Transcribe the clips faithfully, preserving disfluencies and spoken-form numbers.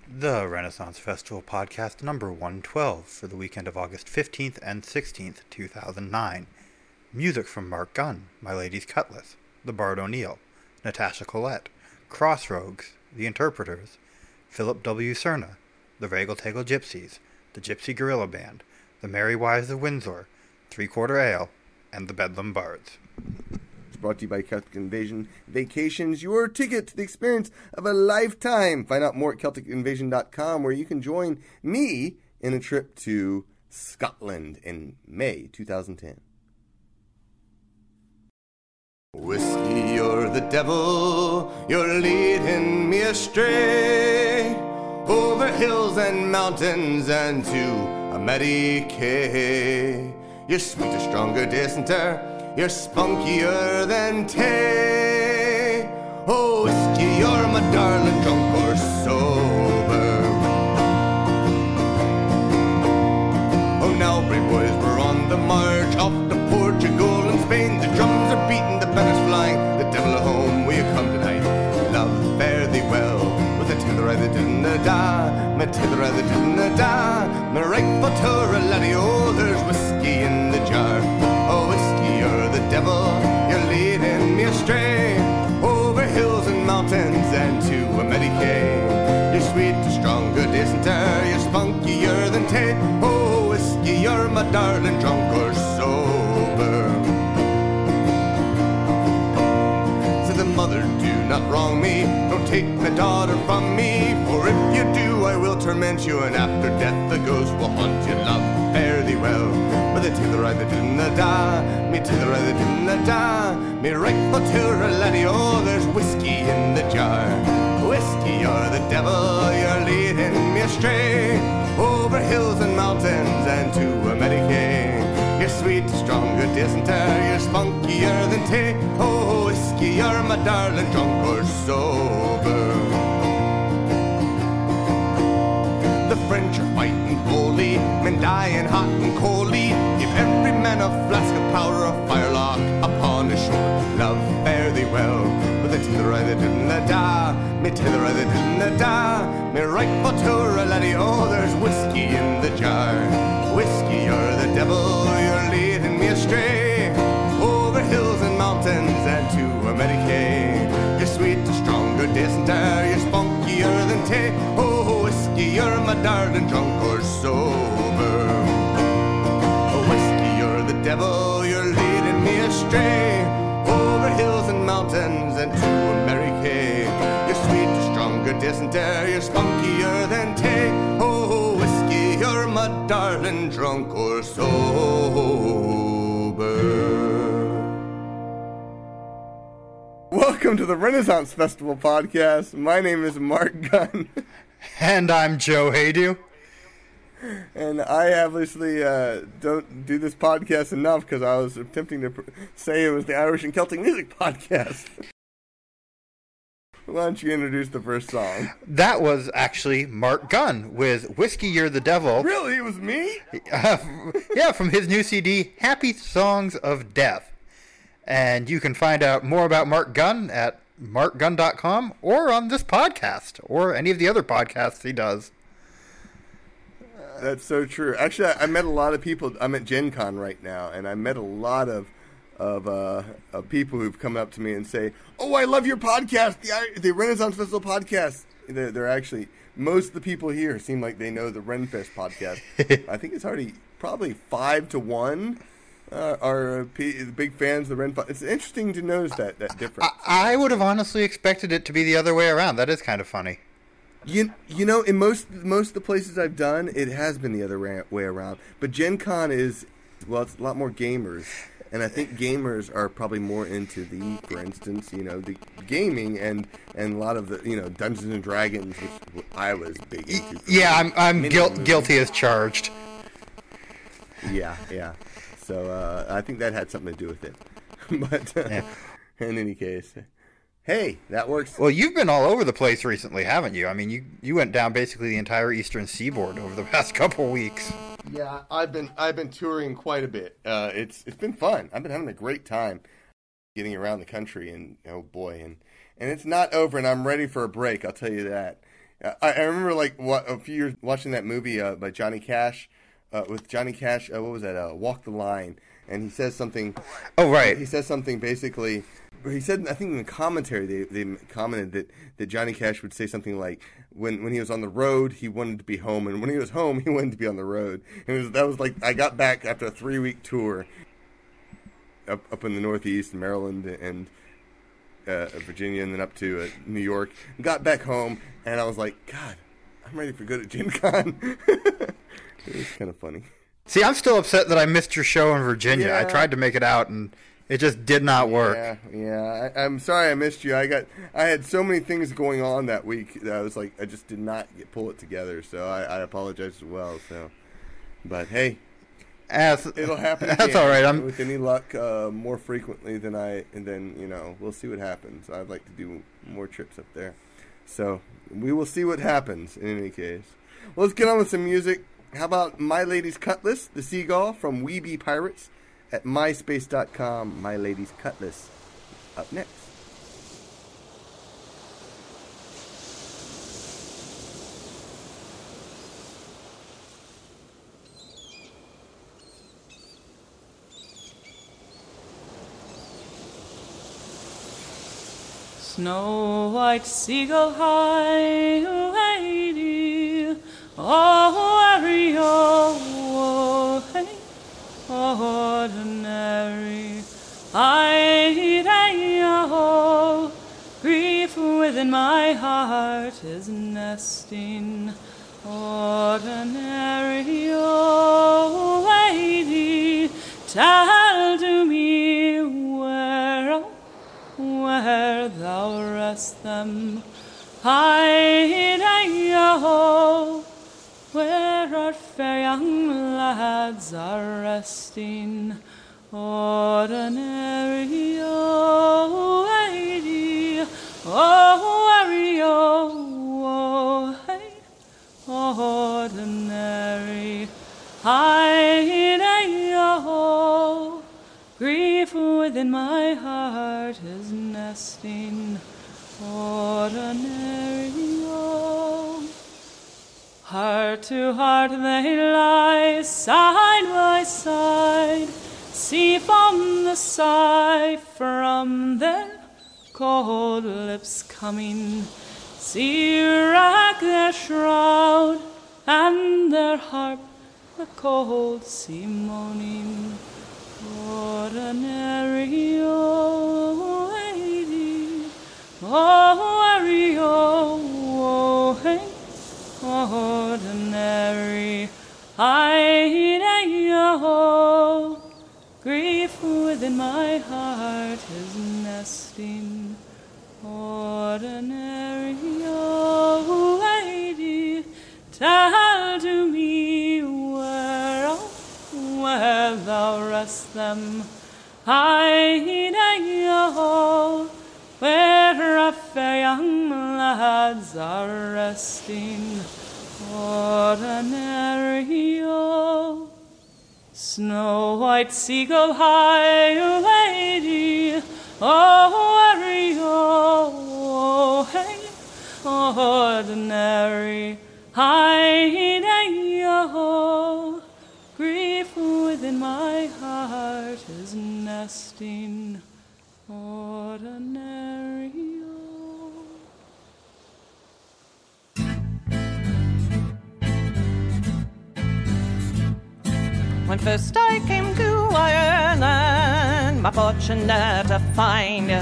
The Renaissance Festival podcast number one twelve for the weekend of August fifteenth and sixteenth, two thousand nine. Music from Mark Gunn, My Lady's Cutlass, The Bard O'Neill, Natasha Collette, Crossroads, The Interpreters, Philip W. Cerna, The Regal Tegel Gypsies, The Gypsy Guerrilla Band, The Merry Wives of Windsor, Three Quarter Ale, and The Bedlam Bards. It's brought to you by Celtic Invasion Vacations, your ticket to the experience of a lifetime. Find out more at Celtic Invasion dot com, where you can join me in a trip to Scotland in May twenty ten. Whiskey, you're the devil, you're leading me astray, over hills and mountains and to America. You're sweeter, stronger, decenter, you're spunkier than tay. Oh, whiskey, you're my darling, drunk or sober. Oh, now, brave boys, we're on the march, off to Portugal and Spain. The drums are beating, the banners flying, the devil at home, will you come tonight? Love, fare thee well, with a tailor I that didn't da, my tailor I that didn't da, my right foot or a laddie, oh, there's whiskey in the jar. Oh, whiskey, you're the devil, you're leading me astray, over hills and mountains and to America. You're sweet, stronger, decenter, you're spunkier than tay. Oh, whiskey, you're my darling, drunk or sober. Said the mother, do not wrong me, don't take my daughter from me, for if you do, I will torment you, and after death the ghost will haunt you. Love, fare thee well, with a tailor I that didn't da, me tailor I that didn't da, me right foot till a laddie, oh, there's whiskey in the jar. Whiskey, you're the devil, you're leading me astray, over hills and mountains and to America. You're sweet, stronger, decenter, you're spunkier than tay. Oh, whiskey, you're my darling, drunk or sober. The French are fighting boldly, men dying hot and coldly. Give every man a flask of powder, a firelock upon his shore. Love, fare thee well, with a tailor I that didn't da, me tailor I that didn't da, me right foot or a laddie, oh, there's whiskey in the jar. Whiskey, you're the devil, you're leading me astray, over hills and mountains and to America. You're sweet, stronger, decenter, you're spunkier than tay. Oh, whiskey, you're my darling, drunk or sober. Oh, whiskey, you're the devil, you're leading me astray, over hills and mountains and to America. You're sweet, stronger, decenter, you're spunkier than tay. Oh, whiskey, you're my darling, drunk or sober. Welcome to the Renaissance Festival podcast. My name is Mark Gunn. And I'm Joe Haydu. And I obviously uh, don't do this podcast enough because I was attempting to pr- say it was the Irish and Celtic Music podcast. Why don't you introduce the first song? That was actually Mark Gunn with Whiskey, You're the Devil. Really? It was me? Uh, yeah, from his new C D, Happy Songs of Death. And you can find out more about Mark Gunn at mark gunn dot com or on this podcast or any of the other podcasts he does. That's so true. Actually, I met a lot of people. I'm at Gen Con right now, and I met a lot of of, uh, of people who've come up to me and say, "Oh, I love your podcast, the the Renaissance Festival podcast." They're, they're actually, most of the people here seem like they know the Renfest podcast. I think it's already probably five to one uh, are p- big fans of the Renfest. It's interesting to notice that that difference. I, I would have honestly expected it to be the other way around. That is kind of funny. You you know, in most most of the places I've done, it has been the other ra- way around. But Gen Con is, well, it's a lot more gamers. And I think gamers are probably more into the, for instance, you know, the gaming and, and a lot of the, you know, Dungeons and Dragons, which I was big into. Yeah, I'm I'm guil- guilty as charged. Yeah, yeah. So uh, I think that had something to do with it. But uh, yeah. In any case, hey, that works. Well, you've been all over the place recently, haven't you? I mean, you, you went down basically the entire eastern seaboard over the past couple weeks. Yeah, I've been I've been touring quite a bit. Uh, it's it's been fun. I've been having a great time getting around the country, and oh boy, and and it's not over, and I'm ready for a break. I'll tell you that. I, I remember like what, a few years watching that movie uh, by Johnny Cash, uh, with Johnny Cash. Uh, what was that? Uh, Walk the Line, and he says something. Oh, right. He says something basically. He said, I think in the commentary they, they commented that, that Johnny Cash would say something like, when when he was on the road, he wanted to be home, and when he was home, he wanted to be on the road. And it was, that was like, I got back after a three-week tour up up in the Northeast, Maryland, and uh, Virginia, and then up to uh, New York. Got back home, and I was like, God, I'm ready for good at Gen Con. It was kind of funny. See, I'm still upset that I missed your show in Virginia. Yeah. I tried to make it out, and it just did not work. Yeah, yeah. I, I'm sorry I missed you. I got, I had so many things going on that week that I was like, I just did not get, pull it together. So I, I apologize as well. So, but hey, As, it'll happen. That's again. all right. I'm with any luck, uh, more frequently than I, and then you know, we'll see what happens. I'd like to do more trips up there. So we will see what happens. In any case, well, let's get on with some music. How about My Lady's Cutlass, the Seagull from Weeby Pirates? At myspace dot com, My Lady's Cutlass. Up next. Snow white seagull high, lady, oh, weary, oh, hey. Ordinary, I oh, grief within my heart is nesting. Ordinary, oh lady, tell to me where, oh, where thou rest them. I oh, where our fair young lads are resting. Ordinary, oh, lady, oh, weary, oh, hey, ordinary, I, oh, grief within my heart is nesting. Ordinary, oh, heart to heart they lie, side by side, see from the sigh from their cold lips coming, see rack their shroud, and their harp the cold sea moaning. Ordinary, oh, lady, oh, weary, oh, hey. Ordinary, I oh, grief within my heart is nesting. Ordinary, oh, lady, tell to me where, oh, where thou rest them. I oh, where our fair young lads are resting. Ordinary, oh, snow white seagull high, lady, oh, weary, oh, hey, ordinary, I oh, grief within my heart is nesting. Ordinary, oh. When first I came to Ireland, my fortune there to find,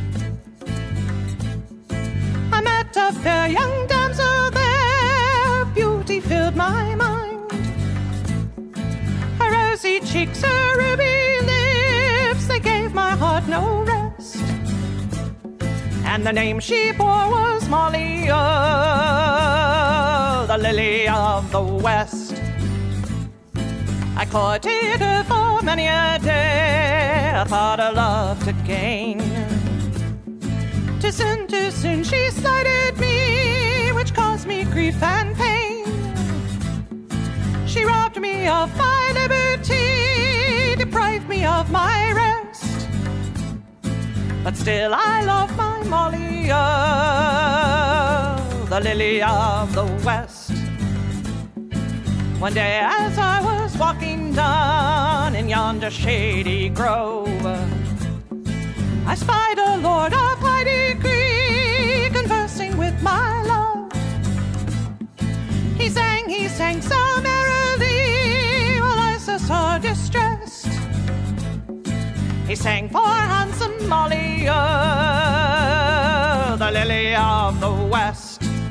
I met a fair young damsel there, beauty filled my mind. Her rosy cheeks, her ruby lips, they gave my heart no rest. And the name she bore was Molly, oh, the lily of the West. I courted her for many a day, I thought her love to gain. Too soon, too soon she slighted me, which caused me grief and pain. She robbed me of my liberty, deprived me of my rest. But still I love my Molly, oh, the the lily of the West. One day as I was walking down in yonder shady grove, I spied a lord of high degree conversing with my love. He sang, he sang so merrily while I so sore distressed. He sang for handsome Molly, oh, the lily of the West.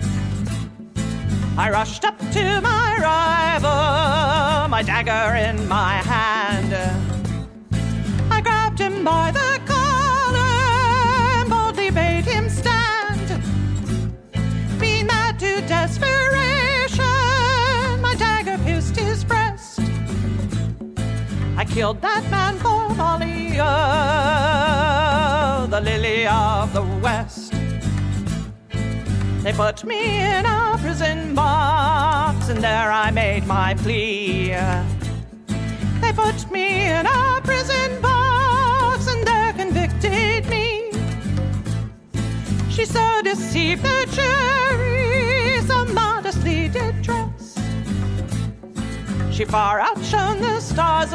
I rushed up to my rival, my dagger in my hand. I grabbed him by the collar and boldly bade him stand. Being mad to desperation, my dagger pierced his breast. I killed that man for Molly, oh, the lily of the West. They put me in a prison box, and there I made my plea. They put me in a prison box, and there convicted me. She so deceived the jury, so modestly did dress. She far outshone the stars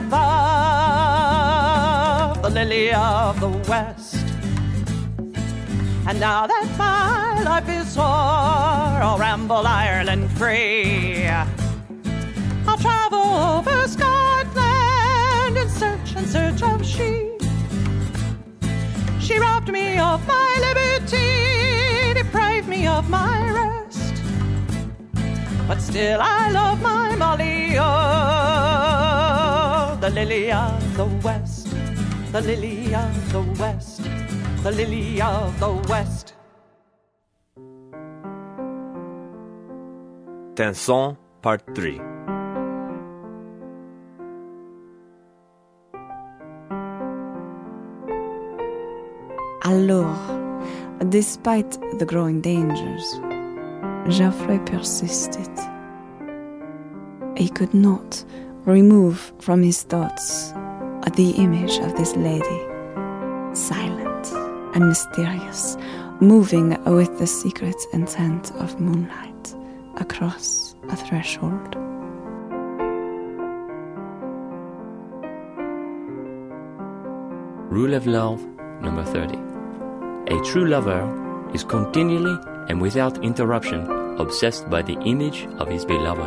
above, the lily of the West. And now that my life is o'er, I'll ramble Ireland free. I'll travel over Scotland in search and search of she. She robbed me of my liberty, deprived me of my rest. But still I love my Molly, oh, the lily of the West, the lily of the West, the lily of the West. Tenson, Part three. Alors, despite the growing dangers, Geoffrey persisted. He could not remove from his thoughts the image of this lady, silent and mysterious, moving with the secret intent of moonlight across a threshold. Rule of love number thirty. A true lover is continually and without interruption obsessed by the image of his beloved.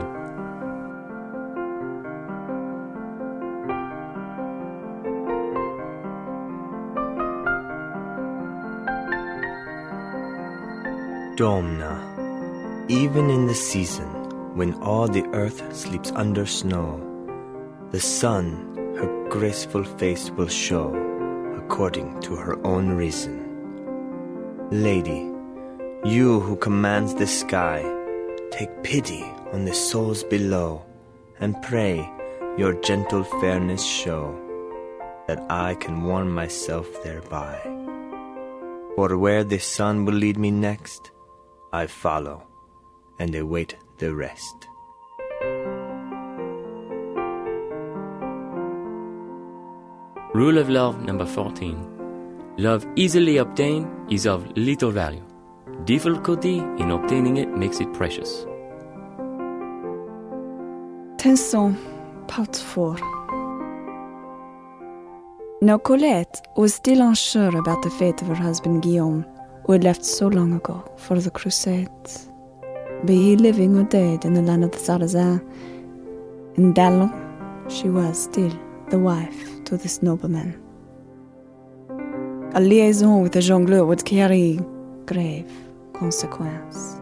Domna, even in the season when all the earth sleeps under snow, the sun her graceful face will show, according to her own reason. Lady, you who commands the sky, take pity on the souls below, and pray your gentle fairness show, that I can warm myself thereby. For where the sun will lead me next, I follow, and await the rest. Rule of love number fourteen. Love easily obtained is of little value. Difficulty in obtaining it makes it precious. Tenson, Part four. Now Colette was still unsure about the fate of her husband Guillaume, who had left so long ago for the Crusades. Be he living or dead in the land of the Sarrazin, in Dallon, she was still the wife to this nobleman. A liaison with the jongleur would carry grave consequences.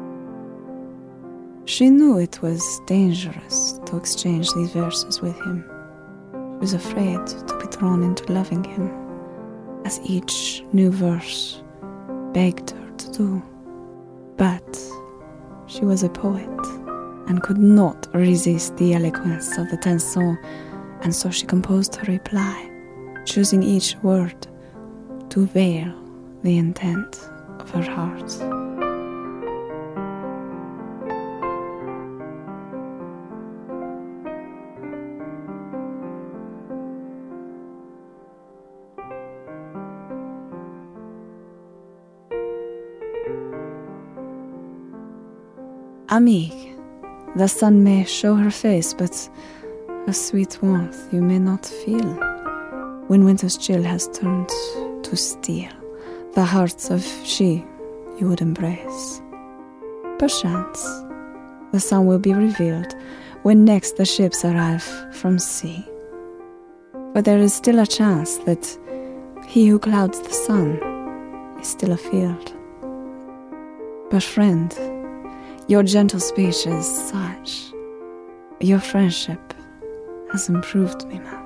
She knew it was dangerous to exchange these verses with him. She was afraid to be drawn into loving him, as each new verse begged her to do. But she was a poet and could not resist the eloquence of the Tenson, and so she composed her reply, choosing each word to veil the intent of her heart. Amig, the sun may show her face, but her sweet warmth you may not feel. When winter's chill has turned to steel the hearts of she you would embrace. Perchance, the sun will be revealed when next the ships arrive from sea. For there is still a chance that he who clouds the sun is still afield. But friend, your gentle speech is such. Your friendship has improved me much.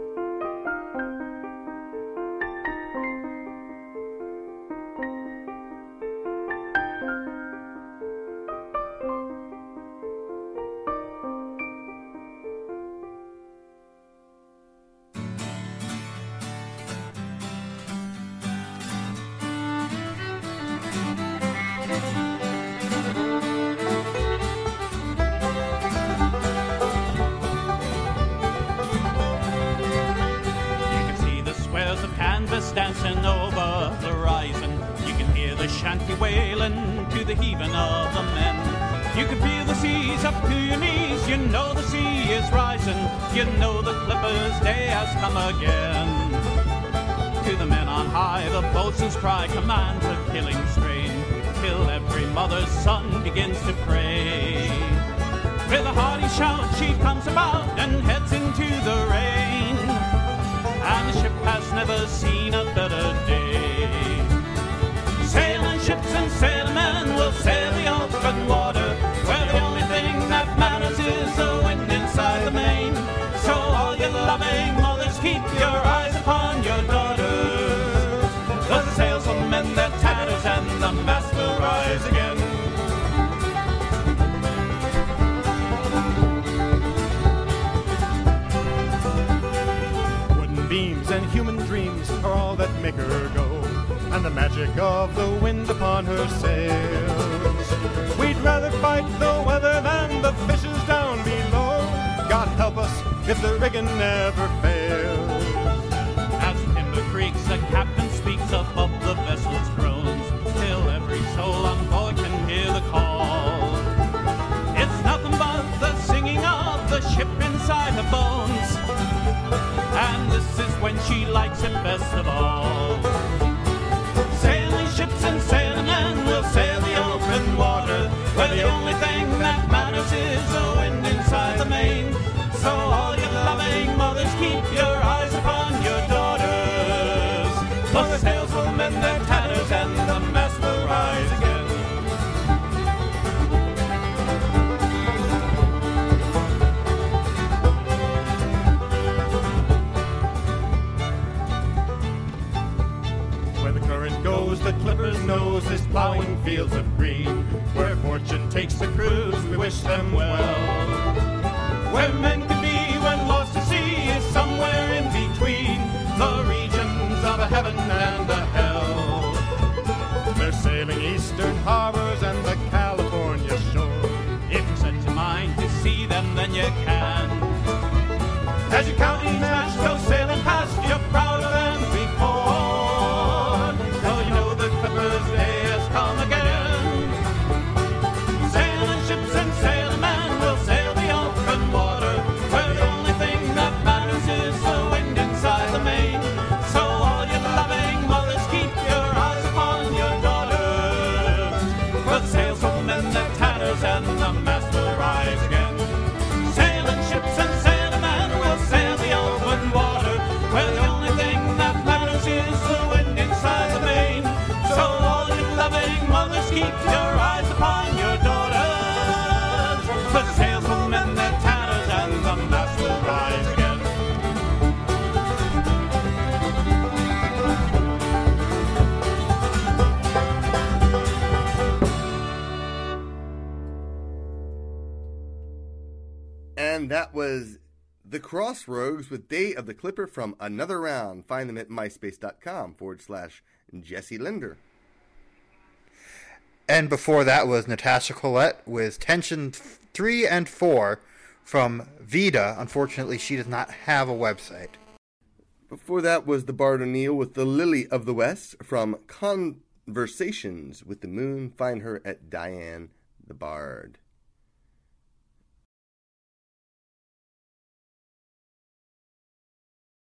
Dancing over the horizon, you can hear the shanty wailing to the heaving of the men. You can feel the seas up to your knees, you know the sea is rising, you know the clipper's day has come again. To the men on high, the boatswain's cry commands a killing strain, till every mother's son begins to pray. With a hearty shout she comes about and heads into the rain, and the ship has never seen a better day. Sailing ships and sailing men will sail the open water, where the only thing that matters is the wind inside the main. So all you loving mothers, keep your eyes upon your daughters, 'cause the sails will mend their tatters and the mast will rise again. Beams and human dreams are all that make her go, and the magic of the wind upon her sails. We'd rather fight the weather than the fishes down below. God help us if the rigging never fails. As timber creaks, the captain speaks above the vessel's groans, till every soul on board can hear the call. It's nothing but the singing of the ship inside her bones, and this is when she likes it best of all. Sailing ships and sailing men will sail the open water, where the only thing that matters is the wind inside the main. So all you loving mothers, keep your eyes upon your daughters, for the sails will mend their tatters and the mast will rise again. The clipper's nose is plowing fields of green, where fortune takes the cruise, we wish them well. Where men can be when lost to sea is somewhere in between the regions of a heaven and a hell. They're sailing eastern harbors and the California shore. If you set your mind to see them, then you can. As you count each match, go sailing past, you're proud of them before. Day has come again. Sailing ships and sailing men will sail the open water, where the only thing that matters is the wind inside the main. So all you loving mothers, keep your eyes upon your daughters, for the sails will mend their tatters and the mast will rise again. Sailing ships and sailing men will sail the open water, where the only thing that matters is the wind inside the main. So all you loving mothers, keep your eyes upon your daughters, for the sails will mend their tatters and the mast will rise again. And that was The Crossroads with Day of the Clipper from Another Round. Find them at myspace.com forward slash Jesse Linder. And before that was Natasha Collette with Tension three and four from Vida. Unfortunately, she does not have a website. Before that was the Bard O'Neill with The Lily of the West from Conversations with the Moon. Find her at Diane the Bard.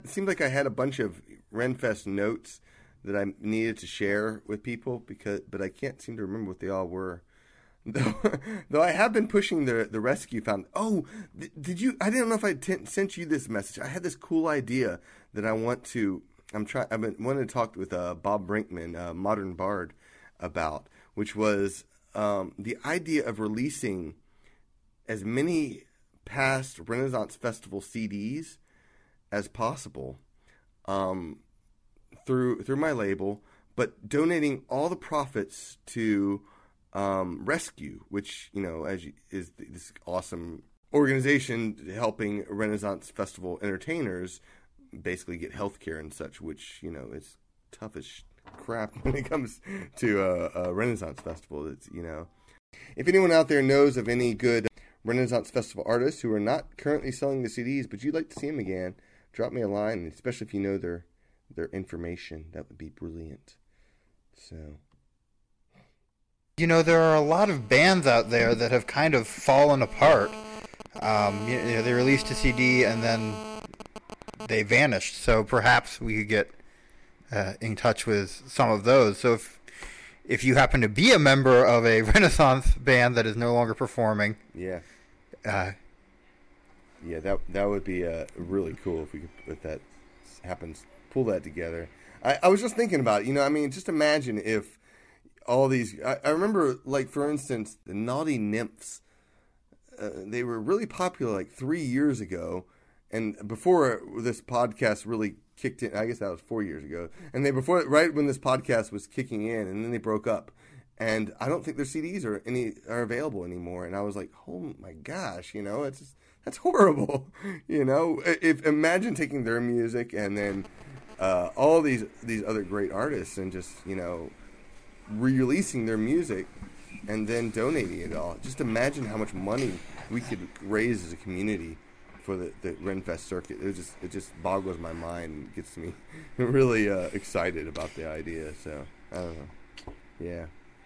It seemed like I had a bunch of Renfest notes that I needed to share with people, because, but I can't seem to remember what they all were. Though, though I have been pushing the the rescue found. Oh, th- did you? I didn't know if I t- sent you this message. I had this cool idea that I want to. I'm trying. I've been wanting to talk with uh, Bob Brinkman, uh, Modern Bard, about, which was um, the idea of releasing as many past Renaissance Festival C Ds as possible um, through through my label, but donating all the profits to um, Rescue, which, you know, as you, is this awesome organization helping Renaissance Festival entertainers basically get health care and such, which, you know, is tough as sh- crap when it comes to a, a Renaissance Festival. It's, you know, if anyone out there knows of any good Renaissance Festival artists who are not currently selling the C Ds, but you'd like to see them again, drop me a line, especially if you know their their information. That would be brilliant. So, you know, there are a lot of bands out there that have kind of fallen apart. Um, you know, they released a C D and then they vanished. So perhaps we could get uh, in touch with some of those. So if if you happen to be a member of a Renaissance band that is no longer performing, yeah, uh, yeah, that that would be uh, really cool if we could, if that happens, pull that together. I, I was just thinking about it, you know, I mean, just imagine if all these, I, I remember, like, for instance, the Naughty Nymphs, uh, they were really popular like three years ago, and before this podcast really kicked in, I guess that was four years ago, and they, before, right when this podcast was kicking in, and then they broke up, and I don't think their C Ds are any are available anymore, and I was like, oh my gosh, you know, it's just, that's horrible, you know. If imagine taking their music and then uh, all these these other great artists and just, you know, re-releasing their music and then donating it all. Just imagine how much money we could raise as a community for the, the Renfest circuit. It just it just boggles my mind and gets me really uh, excited about the idea. So I don't know, yeah,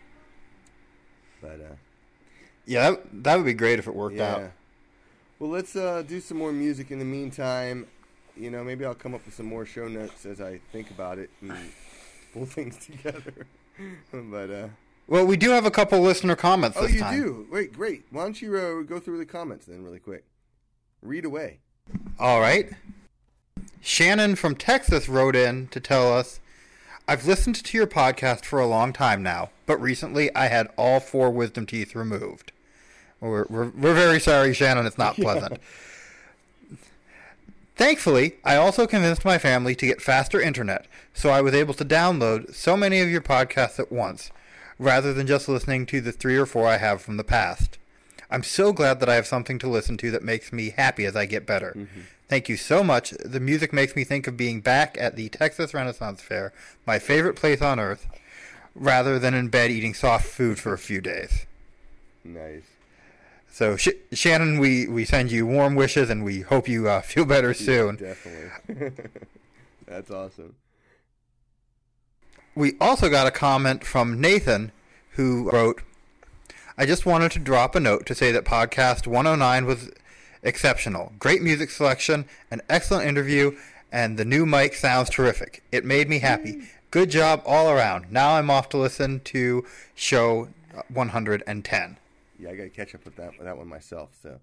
but uh, yeah, that, that would be great if it worked yeah. out. Well, let's uh, do some more music in the meantime. You know, maybe I'll come up with some more show notes as I think about it and pull things together. But uh, well, we do have a couple listener comments. Oh, this you time. do? Wait, great. Why don't you uh, go through the comments then, really quick? Read away. All right. Shannon from Texas wrote in to tell us, I've listened to your podcast for a long time now, but recently I had all four wisdom teeth removed. We're, we're, we're very sorry, Shannon. It's not pleasant. Yeah. Thankfully, I also convinced my family to get faster internet, so I was able to download so many of your podcasts at once, rather than just listening to the three or four I have from the past. I'm so glad that I have something to listen to that makes me happy as I get better. Mm-hmm. Thank you so much. The music makes me think of being back at the Texas Renaissance Fair, my favorite place on earth, rather than in bed eating soft food for a few days. Nice. So, Sh- Shannon, we, we send you warm wishes, and we hope you uh, feel better soon. Yeah, definitely. That's awesome. We also got a comment from Nathan, who wrote, I just wanted to drop a note to say that podcast one oh nine was exceptional. Great music selection, an excellent interview, and the new mic sounds terrific. It made me happy. Good job all around. Now I'm off to listen to show one hundred ten. Yeah, I got to catch up with that that one myself. So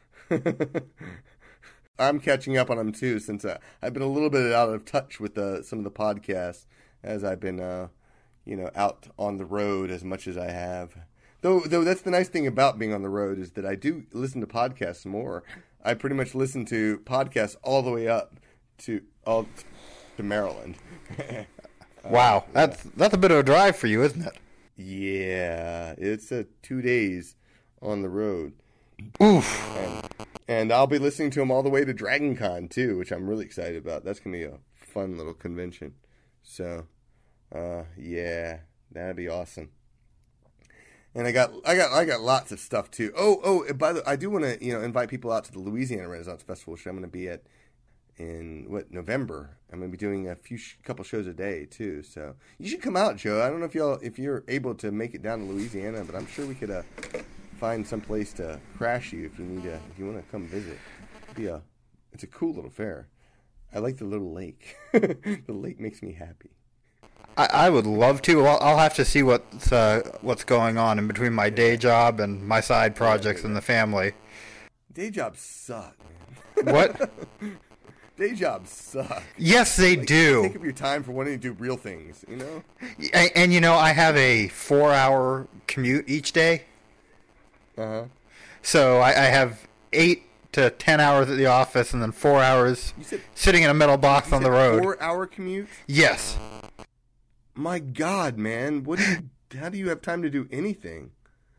I'm catching up on them too, since uh, I've been a little bit out of touch with uh, some of the podcasts as I've been, uh, you know, out on the road as much as I have. Though, though that's the nice thing about being on the road is that I do listen to podcasts more. I pretty much listen to podcasts all the way up to all to Maryland. Wow, uh, that's yeah. that's a bit of a drive for you, isn't it? Yeah, it's uh, two days on the road. Oof. And, and I'll be listening to them all the way to Dragon Con too, which I'm really excited about. That's gonna be a fun little convention. So, uh, yeah, that'd be awesome. And I got, I got, I got lots of stuff too. Oh, oh, by the, I do want to, you know, invite people out to the Louisiana Renaissance Festival, which I'm going to be at in what November. I'm going to be doing a few, sh- couple shows a day too. So you should come out, Joe. I don't know if y'all, if you're able to make it down to Louisiana, but I'm sure we could uh, find some place to crash you if you need to, if you want to come visit. It'd be a, it's a cool little fair. I like the little lake. The lake makes me happy. I, I would love to. I'll, I'll have to see what's uh, what's going on in between my day job and my side projects and the family. Day jobs suck, man. What? Day jobs suck. Yes, they like, do. Take up your time for wanting to do real things, you know? And, and you know, I have a four-hour commute each day. Uh-huh. So I, I have eight to ten hours at the office and then four hours said, sitting in a metal box on the road. Four-hour commute? Yes. My God, man. What do you, how do you have time to do anything?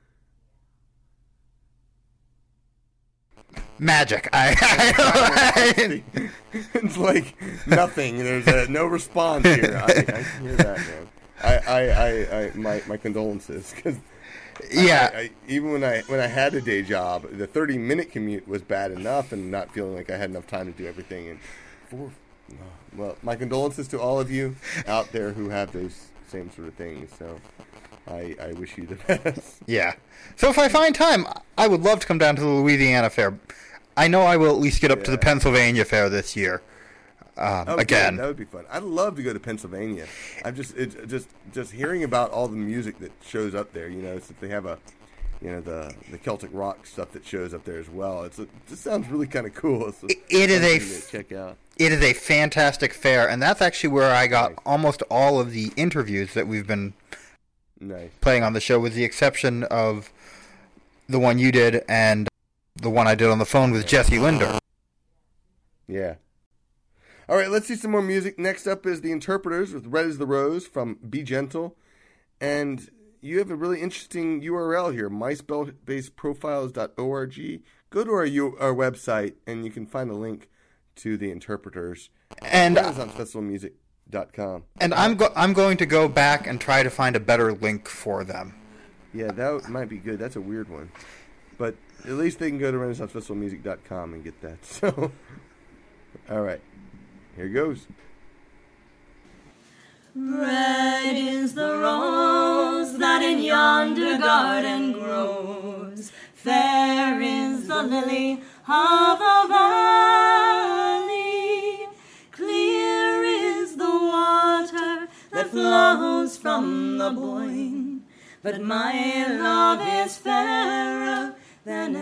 Magic. I, I, it's like nothing. There's a, no response here. I, I can hear that, man. I, I, I, I my, my condolences. Cause yeah. I, I, even when I when I had a day job, the thirty minute commute was bad enough, and not feeling like I had enough time to do everything. And four, well, my condolences to all of you out there who have those same sort of things. So. I, I wish you the best. Yeah. So if I find time, I would love to come down to the Louisiana Fair. I know I will at least get up yeah. to the Pennsylvania Fair this year. Um, oh, again, good. That would be fun. I'd love to go to Pennsylvania. I'm just it, just just hearing about all the music that shows up there. You know, since they have a, you know, the the Celtic rock stuff that shows up there as well. It's a, it just sounds really kind of cool. It's a, it, it is a to check out. It is a fantastic fair, and that's actually where I got nice. almost all of the interviews that we've been. Nice. Playing on the show, with the exception of the one you did and the one I did on the phone with Jesse Linder. Yeah. All right, let's see some more music. Next up is The Interpreters with Red is the Rose from Be Gentle. And you have a really interesting U R L here, my spell based profiles dot org. Go to our, U- our website, and you can find a link to The Interpreters. And Renaissance Festival Music. Dot com. And I'm go- I'm going to go back and try to find a better link for them. Yeah, that might be good. That's a weird one. But at least they can go to Renaissance Festival Music dot com and get that. So, all right. Here goes. Red is the rose that in yonder garden grows. Fair is the lily of the valley. Clear is the water that flows from the Boyne, but my love is fairer than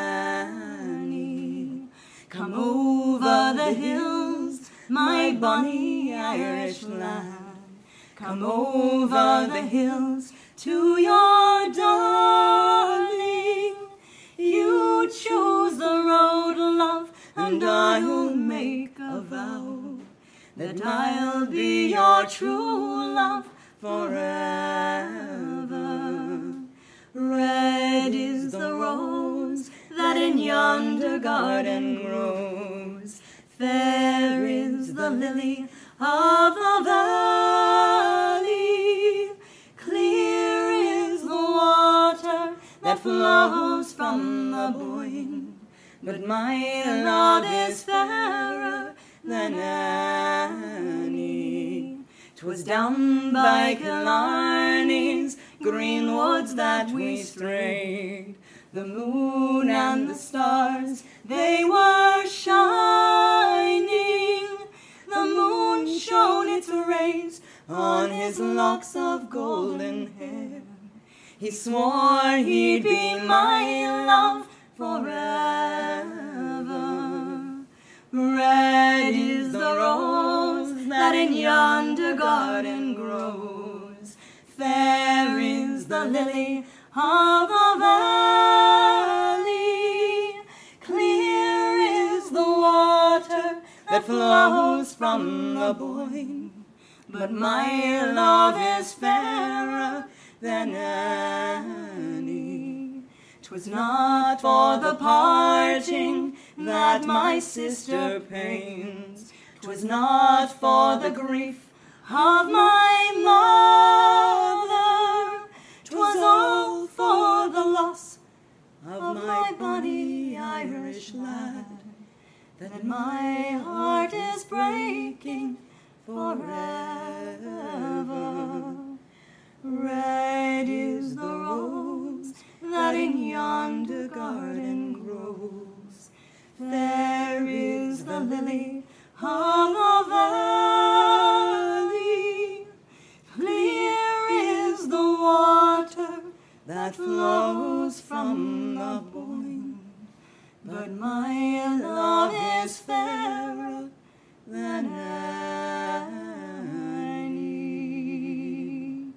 any. Come over the hills, my bonny Irish lad. Come over the hills to your darling. You choose the road, love, and I'll make a vow that I'll be your true love forever. Red is the rose that in yonder garden grows. Fair is the lily of the valley. Clear is the water that flows from the Boyne, but my love is fairer than any. 'Twas down by Killarney's green woods that we strayed. The moon and the stars, they were shining. The moon shone its rays on his locks of golden hair. He swore he'd be my love forever. Red is the rose that in yonder garden grows. Fair is the lily of the valley. Clear is the water that flows from the Boyne, but my love is fairer than any. 'Twas not for the parting that my sister pains. 'Twas not for the grief of my mother. 'Twas all for the loss of my bonny Irish lad, that my heart is breaking forever. Red is the rose that in yonder garden grows. Fair is the lily on the valley. Clear is the water that flows from the Boyne, but my love is fairer than any.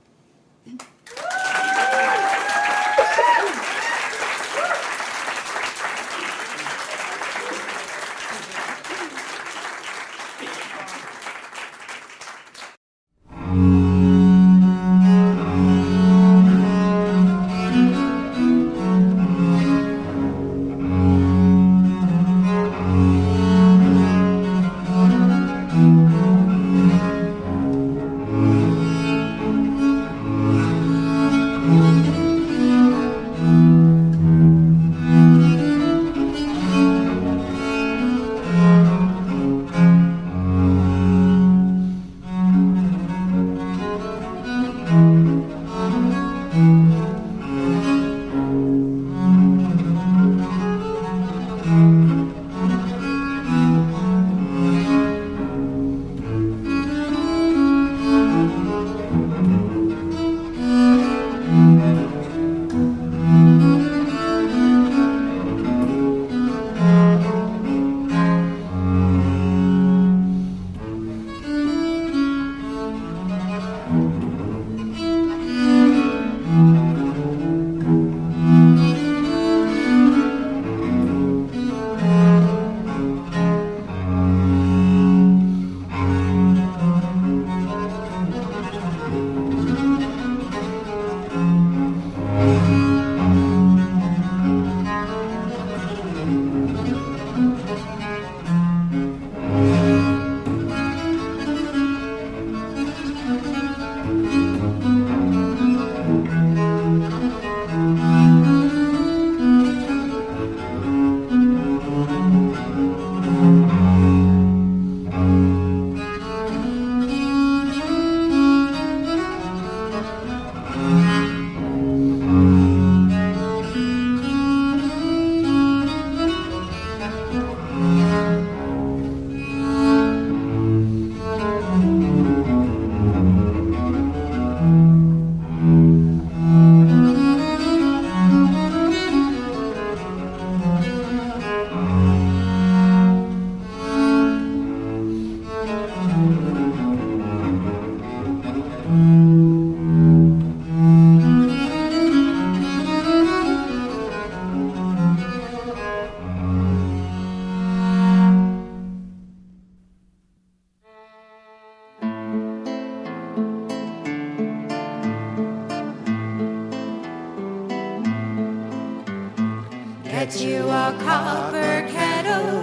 Get you a copper kettle,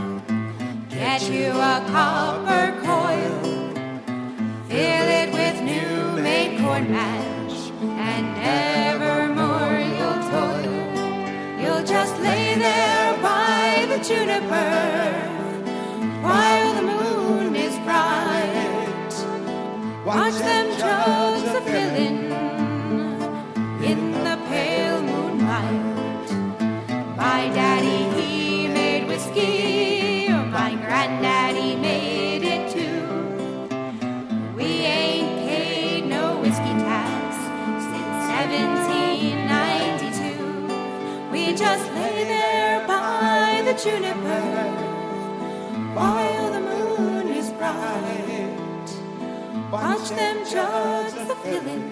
get you a copper coil, fill it with new-made corn mash, and nevermore you'll toil. You'll just lay there by the juniper while the moon is bright. Watch them jugs a-fillin' in the pale moonlight. My daddy, he made whiskey, my granddaddy made it too. We ain't paid no whiskey tax since seventeen ninety-two. We just lay there by the juniper while the moon is bright. Watch them jugs a-fillin'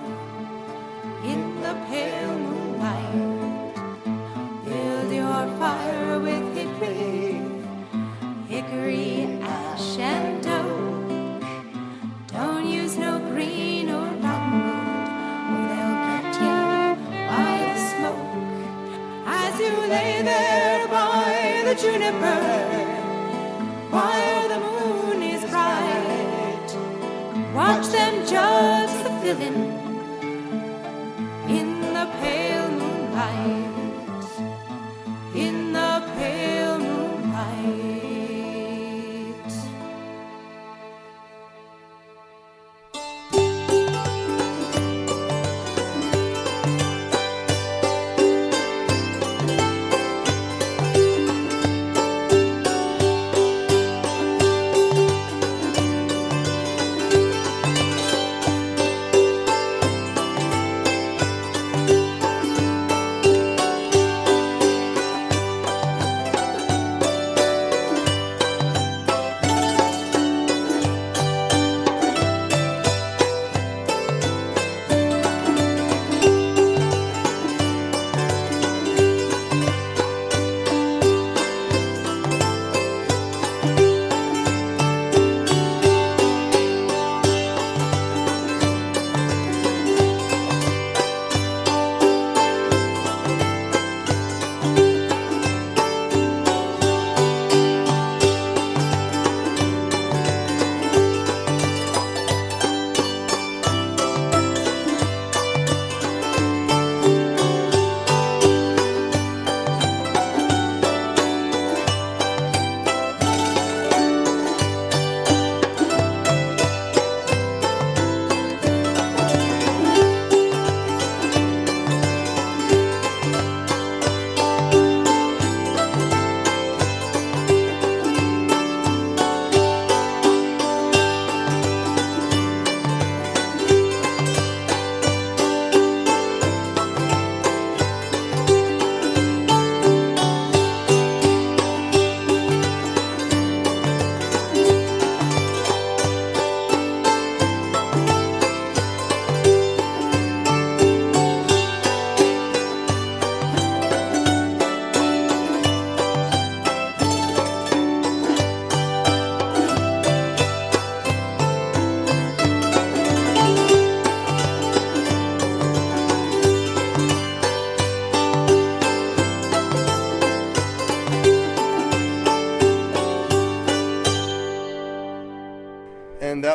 in the pale moonlight. Build your fire with hickory, hickory, ash, and oak. Don't use no green or rotten wood, or they'll get you by the smoke. As you lay there by the juniper, while the moon is bright, watch them jugs a-fillin' in the pale moonlight. In the pale moonlight.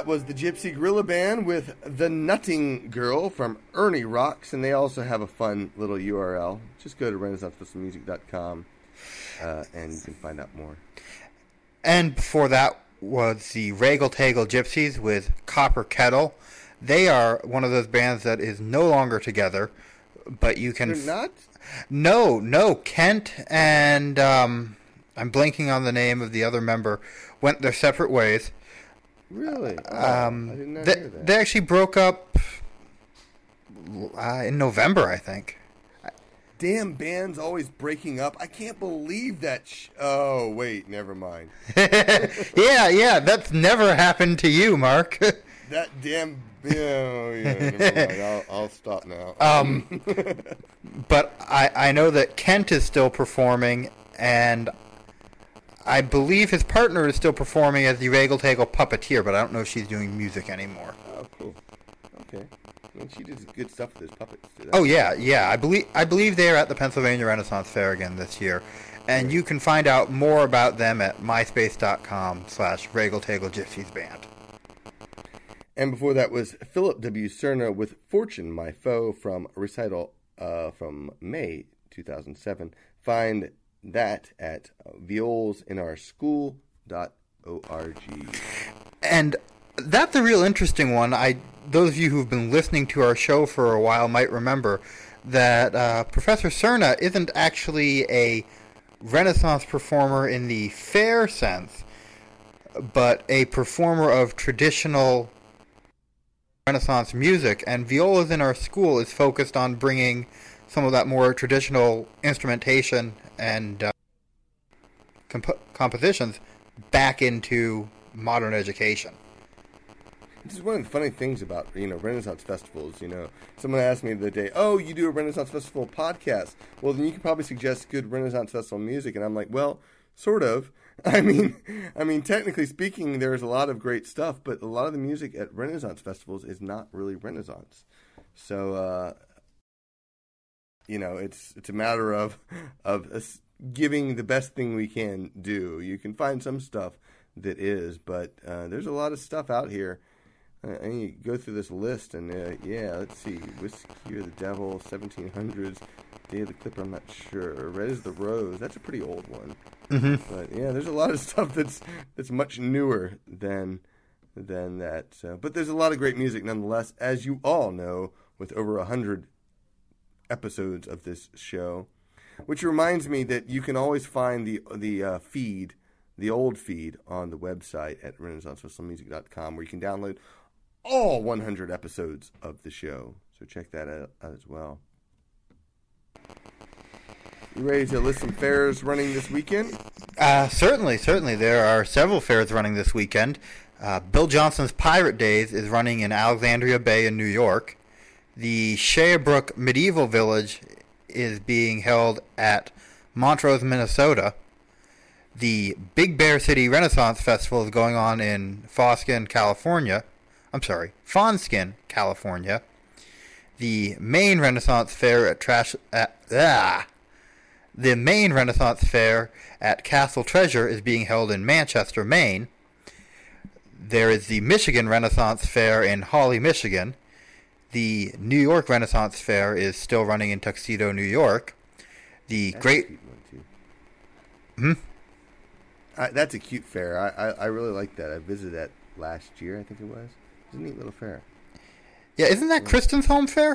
was the Gypsy Gorilla Band with The Nutting Girl from Ernie Rocks, and they also have a fun little U R L. Just go to renaissance festival music dot com, uh, and you can find out more. And before that was the Regal Tagle Gypsies with Copper Kettle. They are one of those bands that is no longer together, but you can... They're not? No, no. Kent and... Um, I'm blanking on the name of the other member. Went their separate ways. Really? Oh, um, I did not they, hear that. They actually broke up uh, in November, I think. Damn bands always breaking up. I can't believe that. Sh- oh, wait, never mind. yeah, yeah, that's never happened to you, Mark. That damn... Yeah, yeah, never mind. I'll, I'll stop now. Um, but I, I know that Kent is still performing, and I believe his partner is still performing as the Regal Tagle Puppeteer, but I don't know if she's doing music anymore. Oh, cool. Okay. Well, she did good stuff with those puppets. Oh yeah, yeah. I believe I believe they are at the Pennsylvania Renaissance Fair again this year, and you can find out more about them at myspace dot com slash Regal Tagle Gypsies Band. And before that was Philip W. Cerna with "Fortune, My Foe" from a recital uh, from May two thousand seven. Find that at viols in our school dot org. And that's a real interesting one. I those of you who've been listening to our show for a while might remember that uh, Professor Cerna isn't actually a Renaissance performer in the fair sense, but a performer of traditional Renaissance music. And Violas in Our School is focused on bringing some of that more traditional instrumentation and uh, comp- compositions back into modern education. This is one of the funny things about, you know, Renaissance festivals. You know, someone asked me the other day, "Oh, you do a Renaissance festival podcast? Well, then you can probably suggest good Renaissance festival music." And I'm like, "Well, sort of. I mean, I mean, technically speaking, there's a lot of great stuff, but a lot of the music at Renaissance festivals is not really Renaissance. So, uh, you know, it's it's a matter of of us giving the best thing we can do. You can find some stuff that is, but uh, there's a lot of stuff out here." I need to go through this list, and uh, yeah, let's see. Whiskey or the Devil, seventeen hundreds. Day of the Clipper, I'm not sure. Red as the Rose, that's a pretty old one. Mm-hmm. But yeah, there's a lot of stuff that's that's much newer than than that. So, but there's a lot of great music nonetheless, as you all know, with over a hundred episodes of this show. Which reminds me that you can always find the the uh, feed, the old feed, on the website at renaissance festival music dot com, where you can download all one hundred episodes of the show. So check that out as well. You ready to list some fairs running this weekend? Uh, certainly, certainly. There are several fairs running this weekend. Uh, Bill Johnson's Pirate Days is running in Alexandria Bay in New York. The Shirebrook Medieval Village is being held at Montrose, Minnesota. The Big Bear City Renaissance Festival is going on in Foskin, California. I'm sorry, Fawnskin, California. The Maine Renaissance Fair at Trash at ah, the Maine Renaissance Fair at Castle Treasure is being held in Manchester, Maine. There is the Michigan Renaissance Fair in Hawley, Michigan. The New York Renaissance Fair is still running in Tuxedo, New York. The That's Great a cute one too. Hmm? I, that's a cute fair. I, I, I really like that. I visited that last year, I think it was. It's a neat little fair. Yeah, isn't that Kristen's home fair?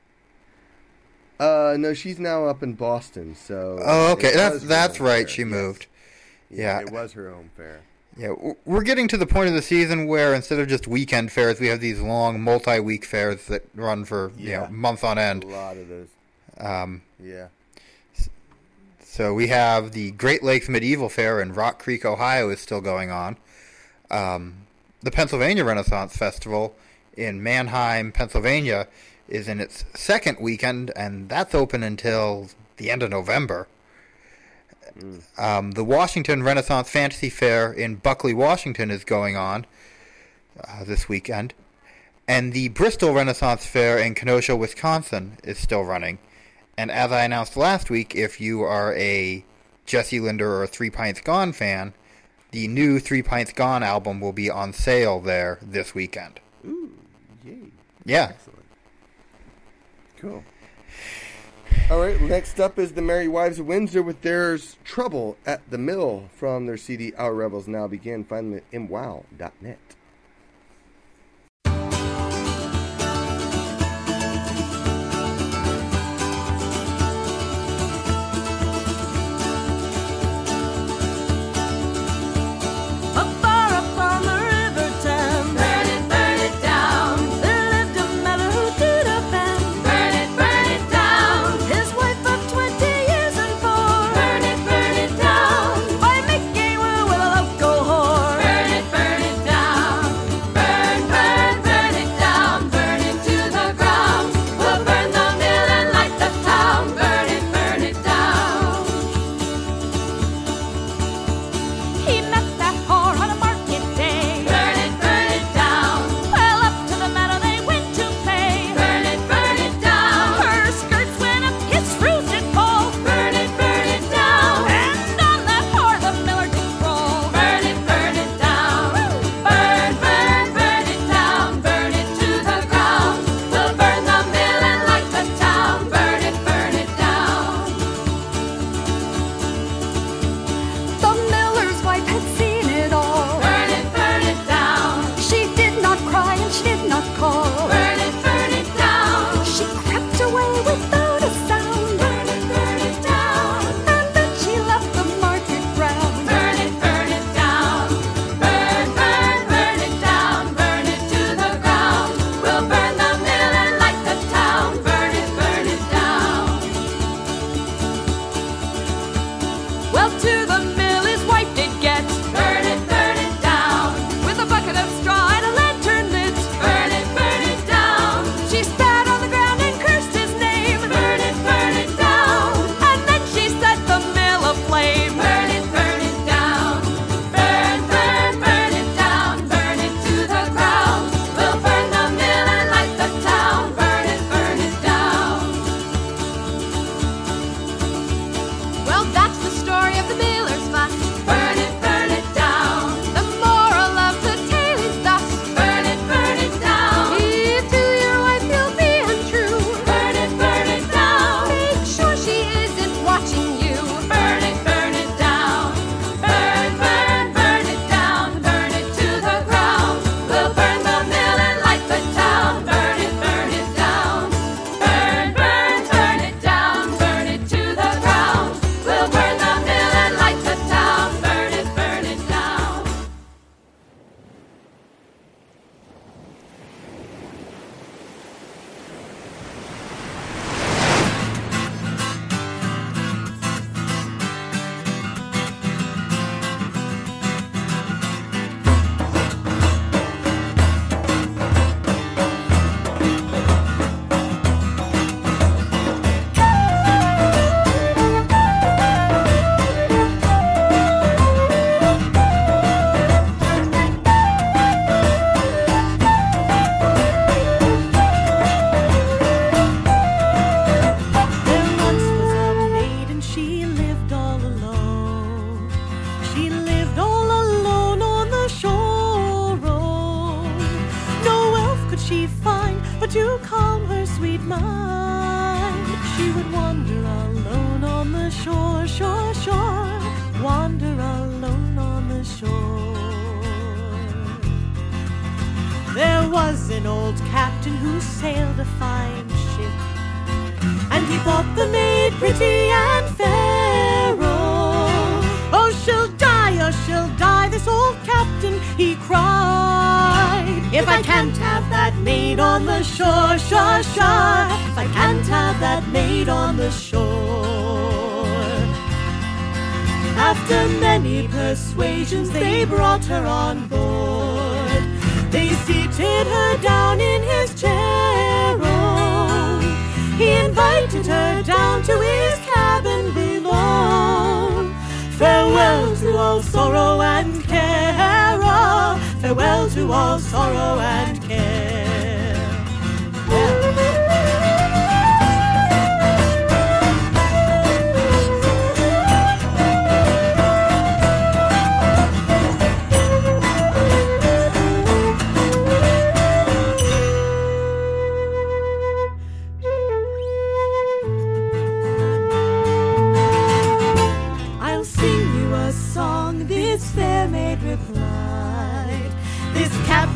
Uh, no, she's now up in Boston, so... Oh, okay, it that's was her that's home right, fair, she yes. moved. Yeah, Yeah. it was her home fair. Yeah, w- we're getting to the point of the season where instead of just weekend fairs, we have these long multi-week fairs that run for, you Yeah. know, months on end. A lot of those. Um, Yeah. so we have the Great Lakes Medieval Fair in Rock Creek, Ohio is still going on. Um, the Pennsylvania Renaissance Festival in Manheim, Pennsylvania is in its second weekend, and that's open until the end of November. Mm. Um, the Washington Renaissance Fantasy Fair in Buckley, Washington is going on uh, this weekend. And the Bristol Renaissance Fair in Kenosha, Wisconsin is still running. And as I announced last week, if you are a Jesse Linder or a Three Pints Gone fan, The new Three Pints Gone album will be on sale there this weekend. Ooh, yay. Yeah. Excellent. Cool. All right, next up is the Merry Wives of Windsor with There's Trouble at the Mill from their C D Our Revels Now Begin. Find them at m wow dot net.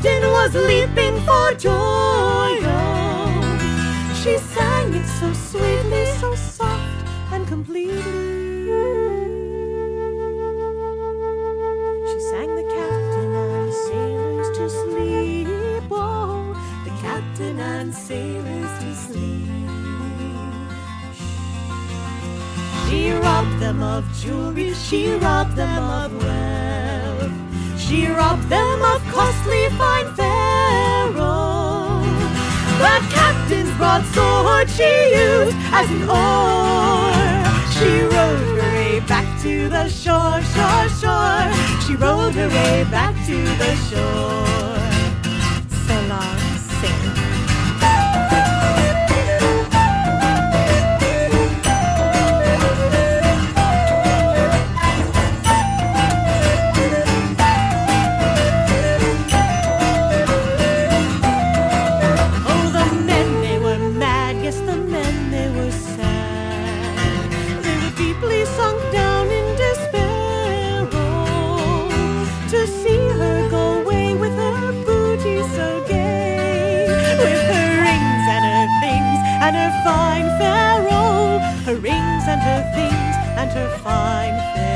captain was leaping for joy. Oh, she sang it so sweetly, so soft and completely. She sang the captain and sailors to sleep. Oh, the captain and sailors to sleep. She robbed them of jewelry, she robbed them of wealth. She robbed them of costly fine fare. The captain's broadsword she used as an oar. She rowed her way back to the shore, shore, shore. She rowed her way back to the shore. So long, sing. Her rings and her things and her fine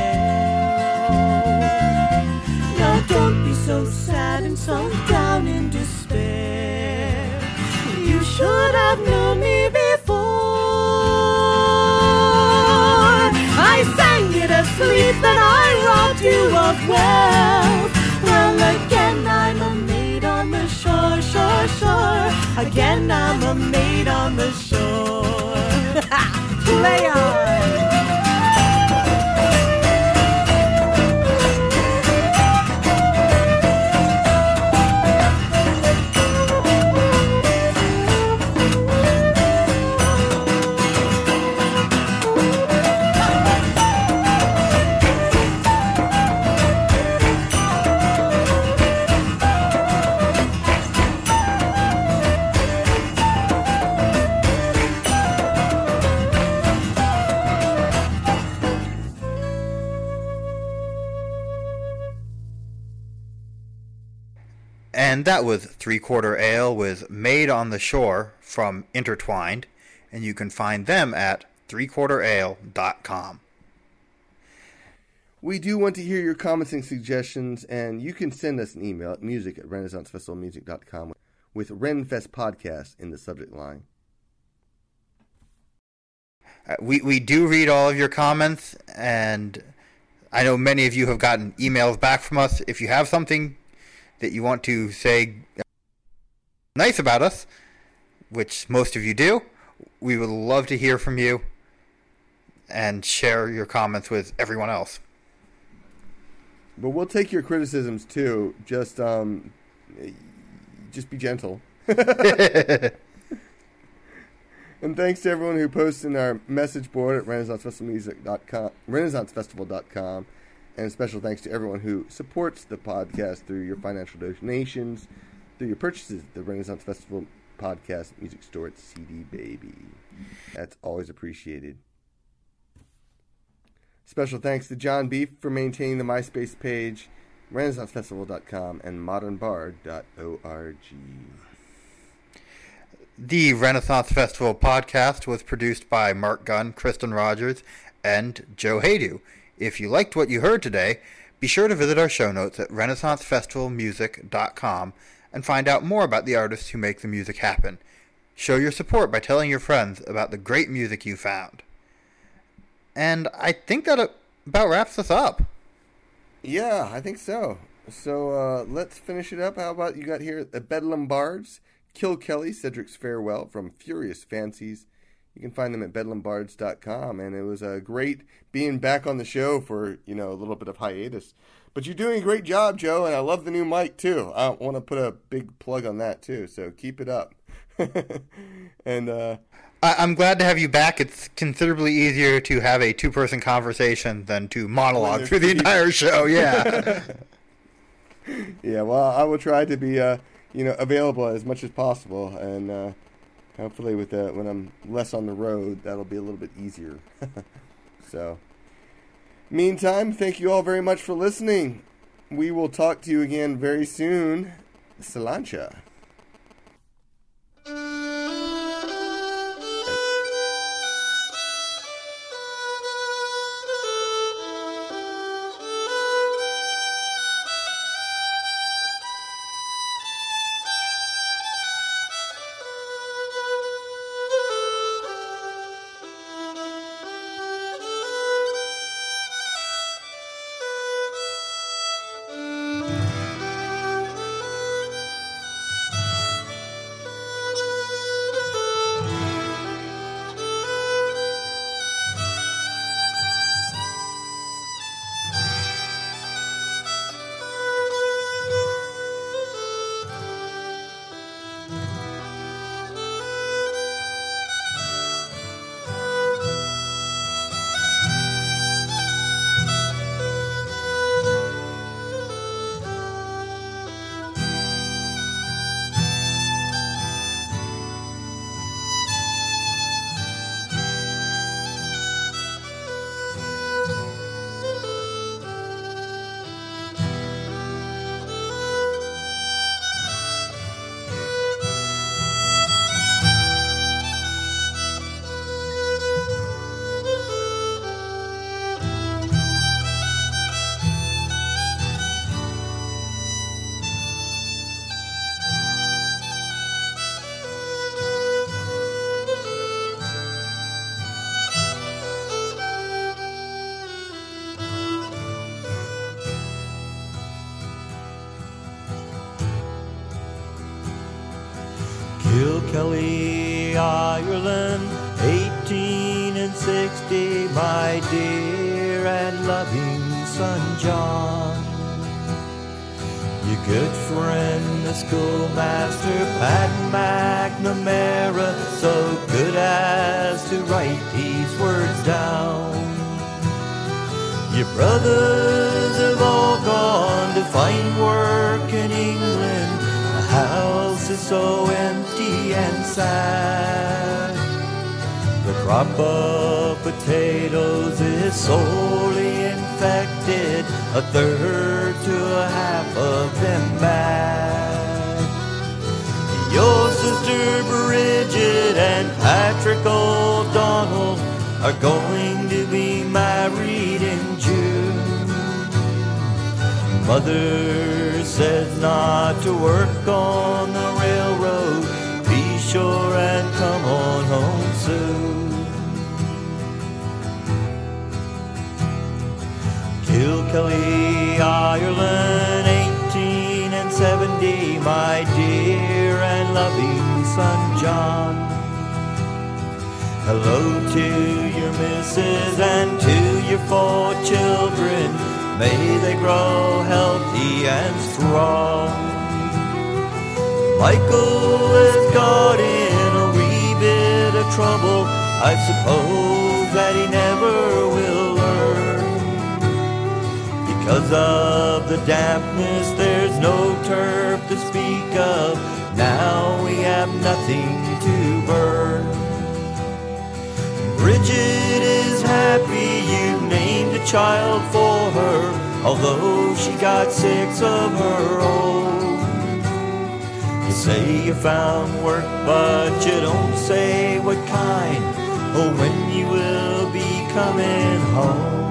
fare. Now don't be so sad and sunk down in despair. You should have known me before. I sang it asleep and I robbed you of wealth. Well, again I'm a maid on the shore, shore, shore. Again I'm a maid on the shore. Play on! And that was Three Quarter Ale with Made on the Shore from Intertwined, and you can find them at three quarter ale dot com. We do want to hear your comments and suggestions, and you can send us an email at music at renaissance festival music dot com with Renfest Podcast in the subject line. Uh, we, we do read all of your comments, and I know many of you have gotten emails back from us. If you have something that you want to say nice about us, which most of you do, we would love to hear from you and share your comments with everyone else. But we'll take your criticisms too. Just um, just be gentle. And thanks to everyone who posts in our message board at renaissance festival music dot com, renaissance festival dot com. And a special thanks to everyone who supports the podcast through your financial donations, through your purchases at the Renaissance Festival Podcast Music Store at C D Baby. That's always appreciated. Special thanks to John Beef for maintaining the MySpace page, renaissance festival dot com, and modern bard dot org. The Renaissance Festival Podcast was produced by Mark Gunn, Kristen Rogers, and Joe Haydu. If you liked what you heard today, be sure to visit our show notes at renaissance festival music dot com and find out more about the artists who make the music happen. Show your support by telling your friends about the great music you found. And I think that about wraps us up. Yeah, I think so. So uh, let's finish it up. How about you got here the Bedlam Bards, Kill Kelly, Cedric's Farewell from Furious Fancies. You can find them at bedlam bards dot com, and it was uh, great being back on the show for, you know, a little bit of hiatus. But you're doing a great job, Joe, and I love the new mic, too. I want to put a big plug on that, too, so keep it up. and uh, I- I'm glad to have you back. It's considerably easier to have a two-person conversation than to monologue through the entire show, yeah. Yeah, well, I will try to be, uh, you know, available as much as possible, and uh, hopefully with the, when I'm less on the road, that'll be a little bit easier. So, meantime, thank you all very much for listening. We will talk to you again very soon. Salancha. Kilkelly, Ireland, eighteen and sixty, my dear and loving son John. Your good friend, the schoolmaster, Pat McNamara, so good as to write these words down. Your brothers have all gone to find work in England. The house is so empty and sad. The crop of potatoes is sorely infected, a third to a half of them bad. Your sister Bridget and Patrick O'Donnell are going to be married in June. Mother says not to work on the railroad. Be sure and come on home soon. Kilkelly, Ireland, eighteen and seventy, my dear and loving son John. Hello to your missus and to your four children. May they grow healthy and strong. Michael has got in a wee bit of trouble. I suppose that he never will learn. Because of the dampness, there's no turf to speak of. Now we have nothing to burn. Bridget is happy you named a child for her, although she got six of her own. You say you found work, but you don't say what kind, or when you will be coming home.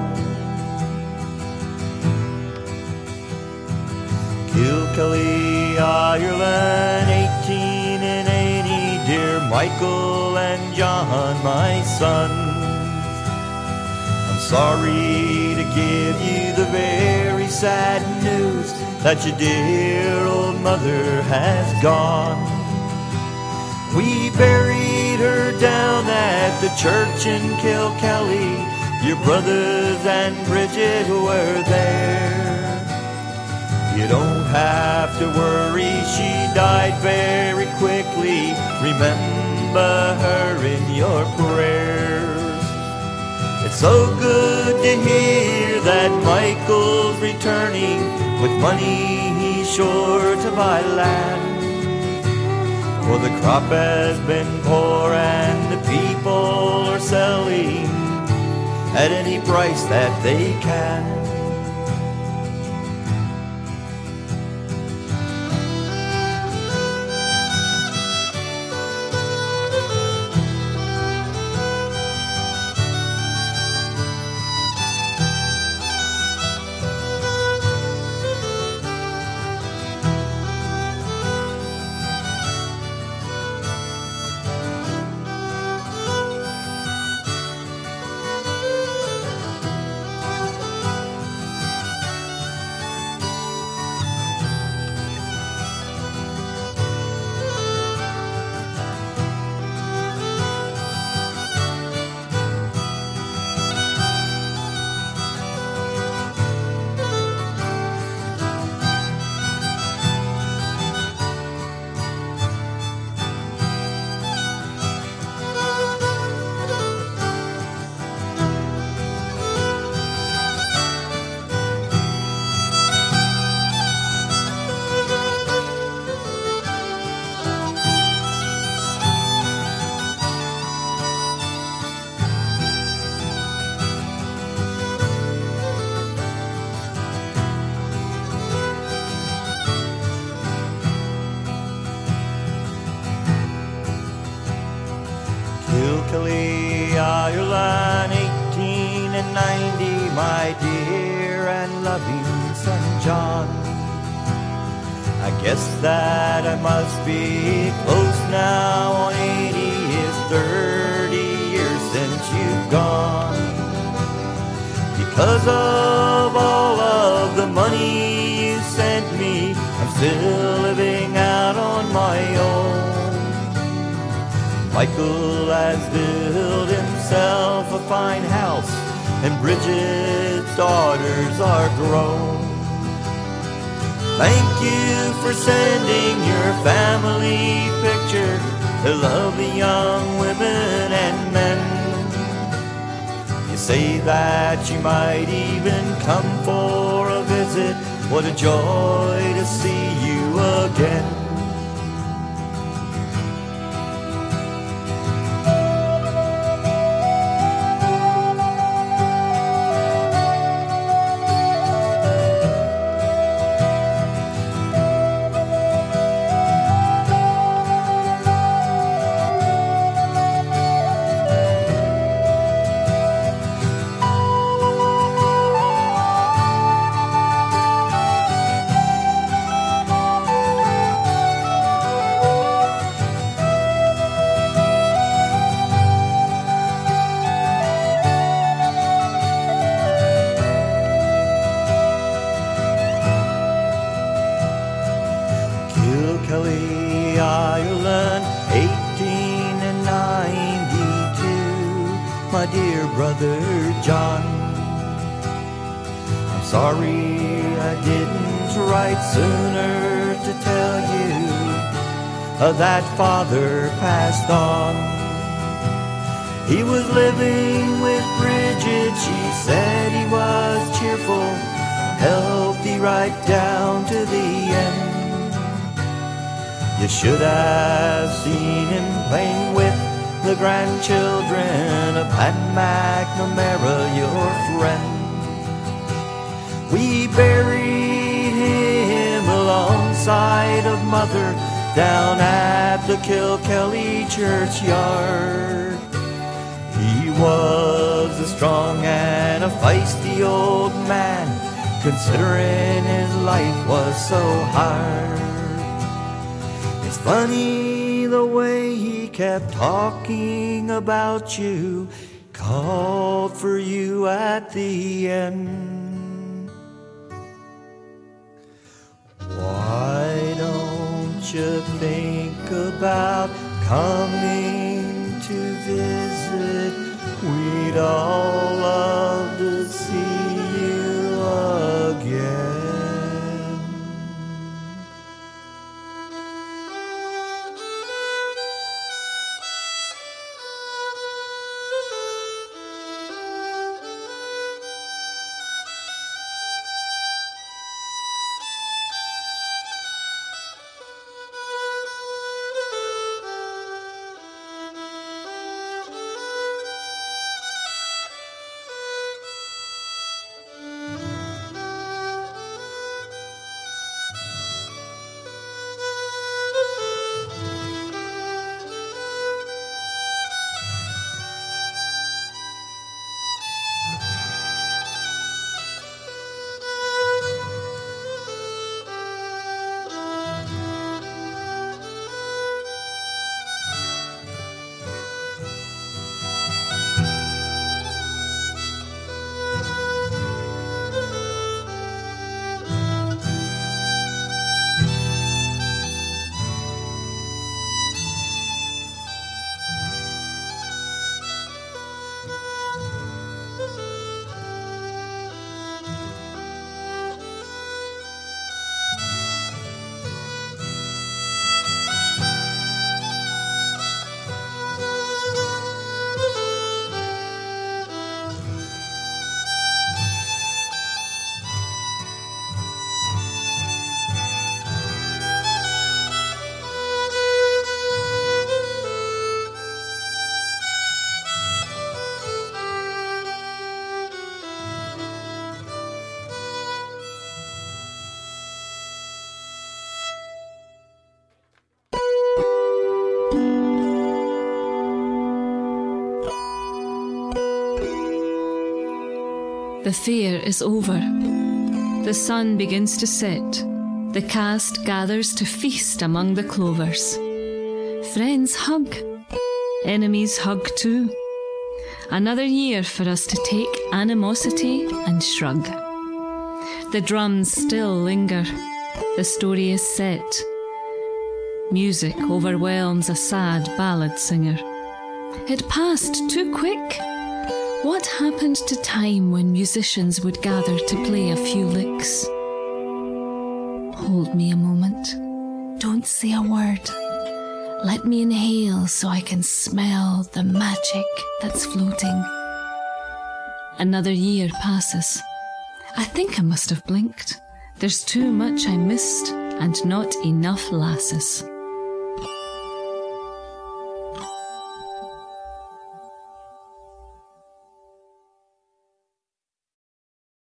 Kilkelly, Ireland, eighteen and eighty, dear Michael and John, my sons. I'm sorry to give you the very sad news that your dear old mother has gone. We buried her down at the church in Kilkelly. Your brothers and Bridget were there. You don't have to worry, she died very quickly. Remember her in your prayers. It's so good to hear that Michael's returning. With money he's sure to buy land. For the crop has been poor and the people are selling at any price that they can. loving son John. I guess that I must be close now on eighty. It's thirty years since you've gone. Because of all of the money you sent me, I'm still living out on my own. Michael has built himself a fine house, and Bridget's daughters are grown. Thank you for sending your family picture to lovely young women and men. You say that you might even come for a visit. What a joy to see you again. Kilkelly, Ireland, eighteen and ninety-two, my dear brother John. I'm sorry I didn't write sooner to tell you uh, that father passed on. He was living with Bridget, she said he was cheerful, healthy right down to the end. You should have seen him playing with the grandchildren of Pat McNamara, your friend. We buried him alongside of Mother down at the Kilkelly churchyard. He was a strong and a feisty old man, considering his life was so hard. It's funny the way he kept talking about you, called for you at the end. Why don't you think about coming to visit? We'd all love to see you again. The fear is over. The sun begins to set. The cast gathers to feast among the clovers. Friends hug. Enemies hug too. Another year for us to take animosity and shrug. The drums still linger. The story is set. Music overwhelms a sad ballad singer. It passed too quick. What happened to time when musicians would gather to play a few licks? Hold me a moment. Don't say a word. Let me inhale so I can smell the magic that's floating. Another year passes. I think I must have blinked. There's too much I missed and not enough lasses.